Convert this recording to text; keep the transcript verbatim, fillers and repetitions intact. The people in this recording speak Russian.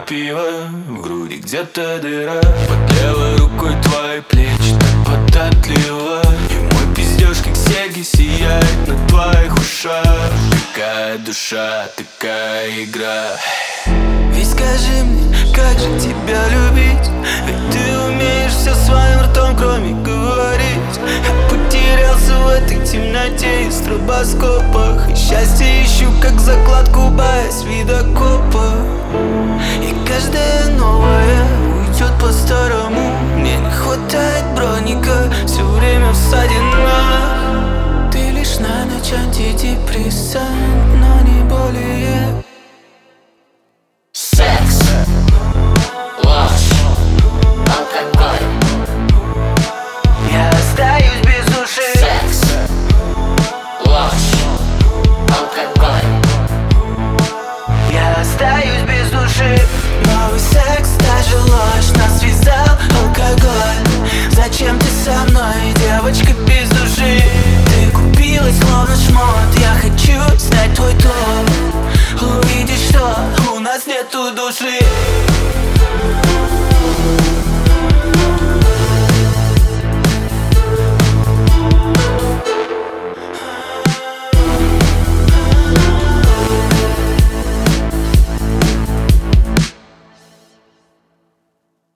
пива, в груди где-то дыра. Под левой рукой твои плечи так податливо, и мой пиздеж как серьги сияет на твоих ушах. Такая душа, такая игра. И скажи мне, как же тебя любить? Ведь ты умеешь все своим ртом, кроме говорить. Я потерялся в этой темноте и стробоскопах, и счастье ищу, как закладку, боясь видокопа. И каждое новое уйдет по-старому. Мне не хватает броника, все время в ссадинах. Ты лишь на ночь антидепрессант, но не более. Секс, ложь, алкоголь. Я остаюсь без души. Секс, ложь, алкоголь. Я остаюсь без души. Новый секс, даже ложь, нас связал алкоголь. Зачем ты со мной, девочка без души?